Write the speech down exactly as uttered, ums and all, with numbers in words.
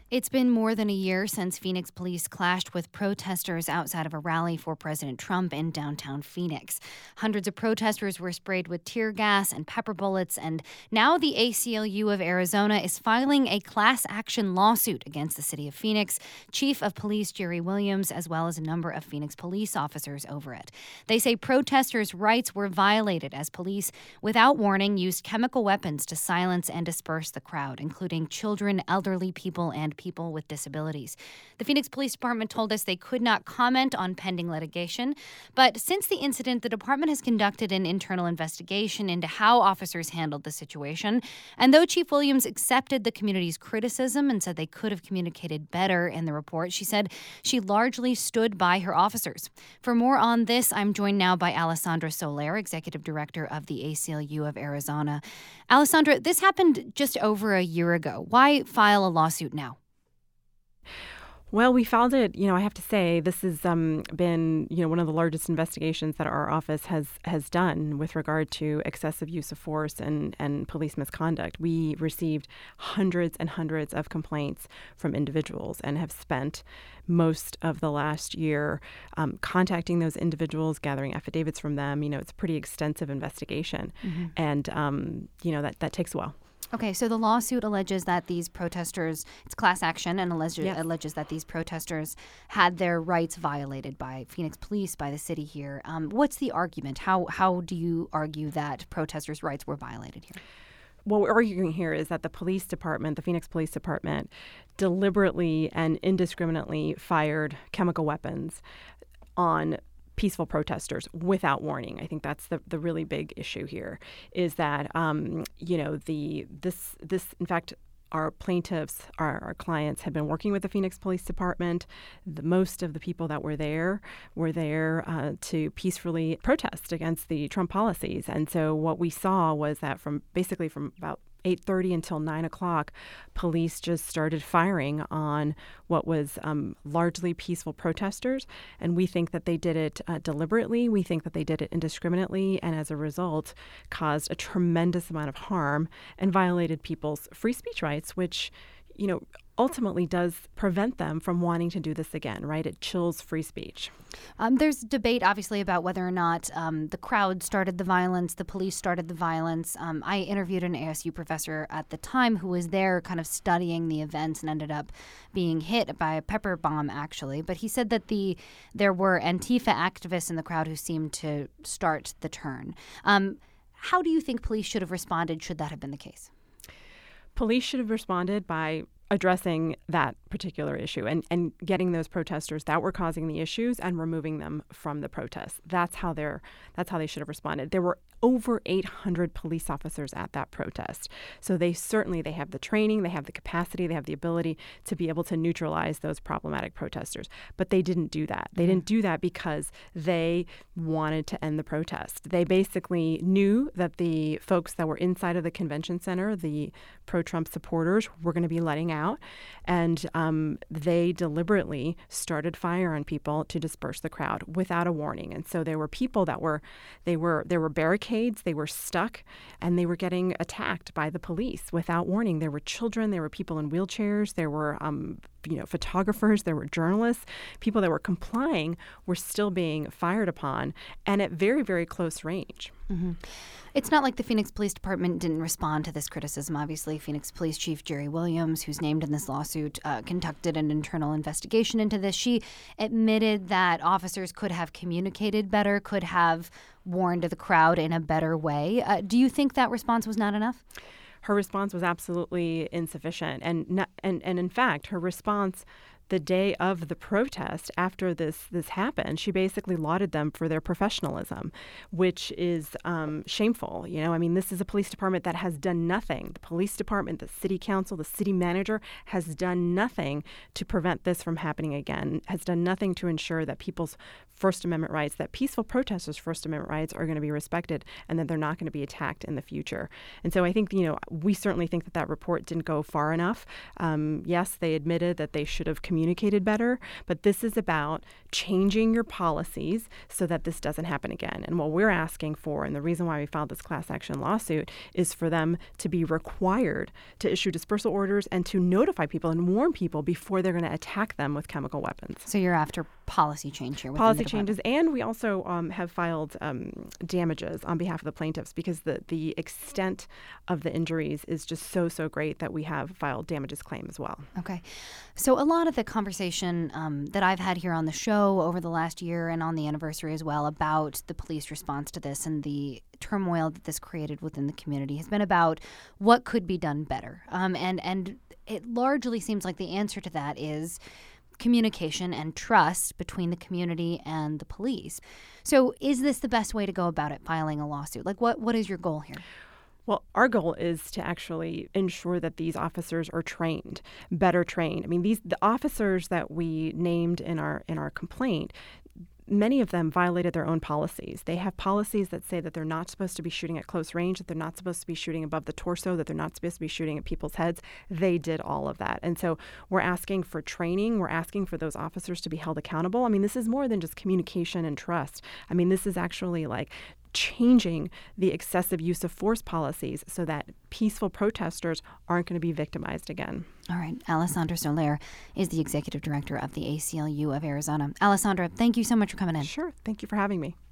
It's been more than a year since Phoenix police clashed with protesters outside of a rally for President Trump in downtown Phoenix. Hundreds of protesters were sprayed with tear gas and pepper bullets, and now the A C L U of Arizona is filing a class action lawsuit against the city of Phoenix, Chief of Police Jerry Williams, as well as a number of Phoenix police officers over it. They say protesters' rights were violated as police, without warning, used chemical weapons to silence and disperse the crowd, including children, elderly people, and people with disabilities. The Phoenix Police Department told us they could not comment on pending litigation, but since the incident, the department has conducted an internal investigation into how officers handled the situation. And though Chief Williams accepted the community's criticism and said they could have communicated better in the report, she said she largely stood by her officers. For more on this, I'm joined now by Alessandra Soler, Executive Director of the A C L U of Arizona. Alessandra, this happened just over a year ago. Why file a lawsuit now? Well, we filed it, you know, I have to say, this has um, been, you know, one of the largest investigations that our office has has done with regard to excessive use of force and, and police misconduct. We received hundreds and hundreds of complaints from individuals and have spent most of the last year um, contacting those individuals, gathering affidavits from them. You know, it's a pretty extensive investigation. Mm-hmm. And, um, you know, that, that takes a while. Okay, so the lawsuit alleges that these protesters, it's class action, and alleges, yes. alleges that these protesters had their rights violated by Phoenix police, by the city here. Um, what's the argument? How how do you argue that protesters' rights were violated here? What we're arguing here is that the police department, the Phoenix Police Department, deliberately and indiscriminately fired chemical weapons on peaceful protesters without warning. I think that's the, the really big issue here is that, um, you know, the this this in fact, our plaintiffs, our, our clients have been working with the Phoenix Police Department. The, most of the people that were there were there uh, to peacefully protest against the Trump policies. And so what we saw was that from basically from about eight thirty until nine o'clock, police just started firing on what was um, largely peaceful protesters. And we think that they did it uh, deliberately. We think that they did it indiscriminately, and as a result, caused a tremendous amount of harm and violated people's free speech rights, which, you know, ultimately does prevent them from wanting to do this again, right? It chills free speech. Um, there's debate, obviously, about whether or not um, the crowd started the violence, the police started the violence. Um, I interviewed an A S U professor at the time who was there kind of studying the events and ended up being hit by a pepper bomb, actually. But he said that the there were Antifa activists in the crowd who seemed to start the turn. Um, how do you think police should have responded should that have been the case? Police should have responded by addressing that particular issue and, and getting those protesters that were causing the issues and removing them from the protests. That's how they're that's how they should have responded. There were over eight hundred police officers at that protest. So they certainly they have the training, they have the capacity, they have the ability to be able to neutralize those problematic protesters. But they didn't do that. They mm-hmm. didn't do that because they wanted to end the protest. They basically knew that the folks that were inside of the convention center, the pro-Trump supporters, were going to be letting out. out, and um, they deliberately started fire on people to disperse the crowd without a warning. And so there were people that were, they were, there were barricades, they were stuck, and they were getting attacked by the police without warning. There were children, there were people in wheelchairs, there were um, you know, photographers, there were journalists, people that were complying were still being fired upon, and at very, very close range. Mm-hmm. It's not like the Phoenix Police Department didn't respond to this criticism. Obviously, Phoenix Police Chief Jerry Williams, who's named in this lawsuit, uh, conducted an internal investigation into this. She admitted that officers could have communicated better, could have warned the crowd in a better way. Uh, do you think that response was not enough? Her response was absolutely insufficient. And, not, and, and in fact, her response the day of the protest, after this this happened, she basically lauded them for their professionalism, which is um, shameful. You know, I mean, this is a police department that has done nothing. The police department, the city council, the city manager has done nothing to prevent this from happening again, has done nothing to ensure that people's First Amendment rights, that peaceful protesters' First Amendment rights are going to be respected and that they're not going to be attacked in the future. And so I think, you know, we certainly think that that report didn't go far enough. Um, yes, they admitted that they should have communicated communicated better. But this is about changing your policies so that this doesn't happen again. And what we're asking for, and the reason why we filed this class action lawsuit, is for them to be required to issue dispersal orders and to notify people and warn people before they're going to attack them with chemical weapons. So you're after policy change here. Policy changes, and we also um, have filed um, damages on behalf of the plaintiffs because the, the extent of the injuries is just so, so great that we have filed damages claim as well. Okay. So a lot of the conversation um, that I've had here on the show over the last year and on the anniversary as well about the police response to this and the turmoil that this created within the community has been about what could be done better. Um, and, and it largely seems like the answer to that is communication and trust between the community and the police. So is this the best way to go about it, filing a lawsuit? Like, what what is your goal here? Well, our goal is to actually ensure that these officers are trained, better trained. I mean, these the officers that we named in our in our complaint, many of them violated their own policies. They have policies that say that they're not supposed to be shooting at close range, that they're not supposed to be shooting above the torso, that they're not supposed to be shooting at people's heads. They did all of that. And so we're asking for training. We're asking for those officers to be held accountable. I mean, this is more than just communication and trust. I mean, this is actually like changing the excessive use of force policies so that peaceful protesters aren't going to be victimized again. All right. Alessandra Soler is the executive director of the A C L U of Arizona. Alessandra, thank you so much for coming in. Sure. Thank you for having me.